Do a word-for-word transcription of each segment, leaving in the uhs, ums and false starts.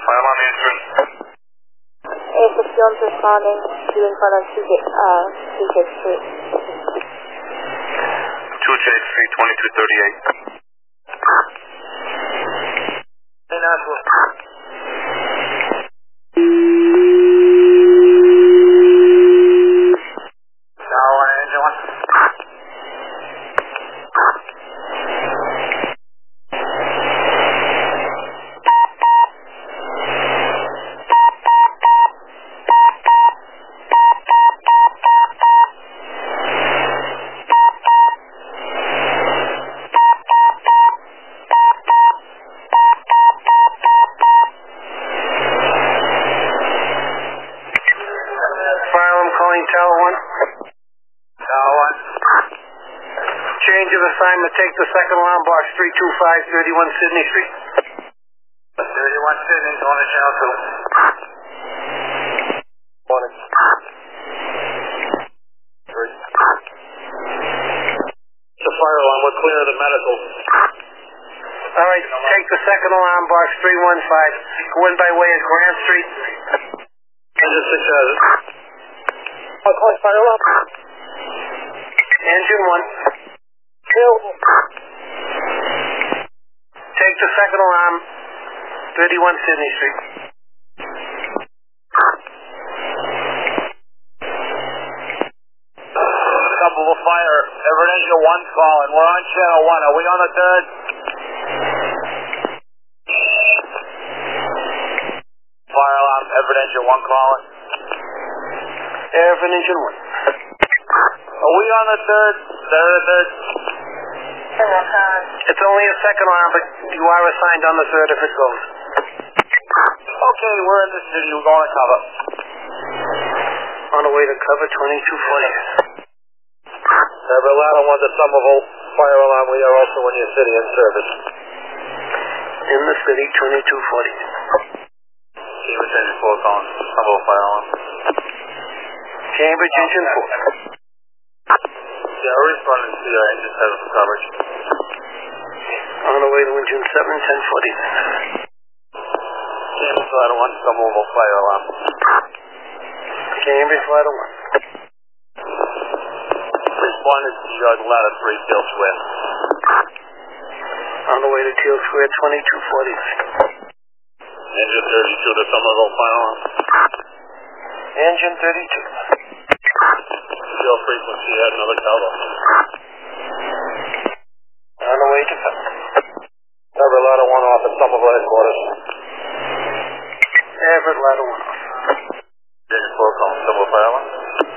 Fire alarm answering. Air sixty-one's responding to in front of two J, uh, two J Street. two J Street, twenty-two thirty-eight. Hey, Nashville. Tower one, engine one. Tower one. Tower one. Change of assignment, take the second alarm box, three two five, thirty-one Sydney Street. thirty-one Sydney, going to channel two. Morning. Three. The fire alarm, we're clear of the medical. All right, take the second alarm box, three one five. Go in by way of Grant Street. Engine six has it. I'll call fire alarm. Engine one. Take the second alarm, thirty-one Sydney Street. Couple of fire. Everett engine one's calling. We're on channel one. Are we on the third? Fire alarm. Everett engine one calling. Everett engine one. Are we on the third? Third, third. It's only a second alarm, but you are assigned on the third if it goes. Okay, we're in the city. We're going to cover. On the way to cover, twenty-two forty. Everett ladder one to Somerville. Fire alarm. We are also in your city in service. In the city, twenty-two forty. Cambridge engine four calling. Somerville fire alarm. Cambridge engine four. Yeah, we're responding to your engine seven for coverage. On the way to engine seven, ten forty. Cambridge ladder one, Somerville fire alarm. Cambridge ladder one. Responding to your ladder three, Teal Square. On the way to Teal Square, twenty-two forty. Engine thirty-two to Somerville fire alarm. Engine thirty-two. Your frequency had another cover. On the way to cover. Everett ladder one off at Somerville headquarters. Everett ladder one off. Engine four calling Somerville fire alarm.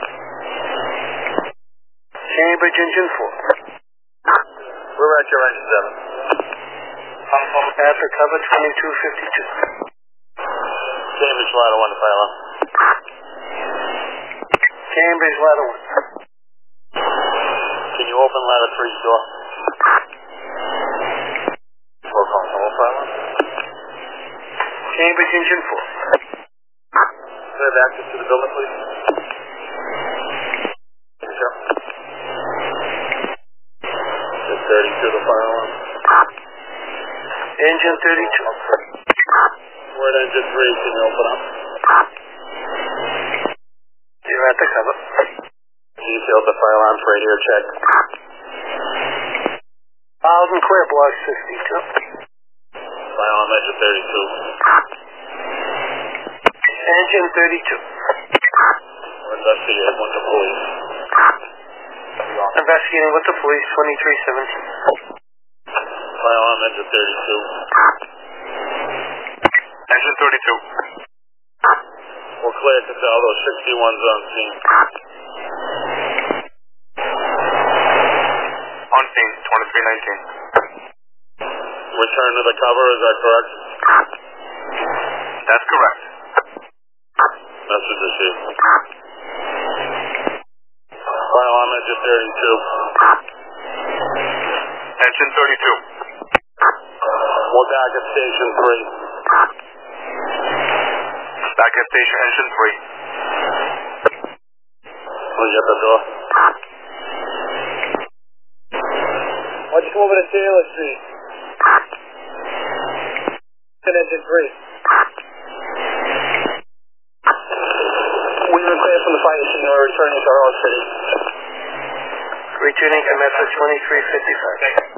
Cambridge engine four. We're at your engine seven. After cover, twenty-two fifty-two. Cambridge ladder one fire alarm. Cambridge ladder one. Can you open ladder three's door? Four calling Somerville fire alarm. Cambridge engine four. Can I have access to the building, please? Sure. thirty-two the fire alarm. Engine thirty-two. We're at engine three. Can you open up? You're at the cover. Detailed the fire alarm radio check. Loud and clear, block sixty-two. Fire alarm engine thirty-two. Engine thirty-two. We're investigating with the police. Investigating with the police, twenty-three seventeen. Fire alarm engine thirty-two. Engine thirty-two. We're clear to tell those sixty-ones on scene. On scene, twenty-three nineteen. Return to the cover, is that correct? That's correct. Message received. Fire alarm engine thirty-two. Engine thirty-two. We're back at station three. Back at station engine three. Will you at the door? Why'd you come over to Taylor Street? Engine three. returning to Harlan City. Returning to message twenty-three fifty-five.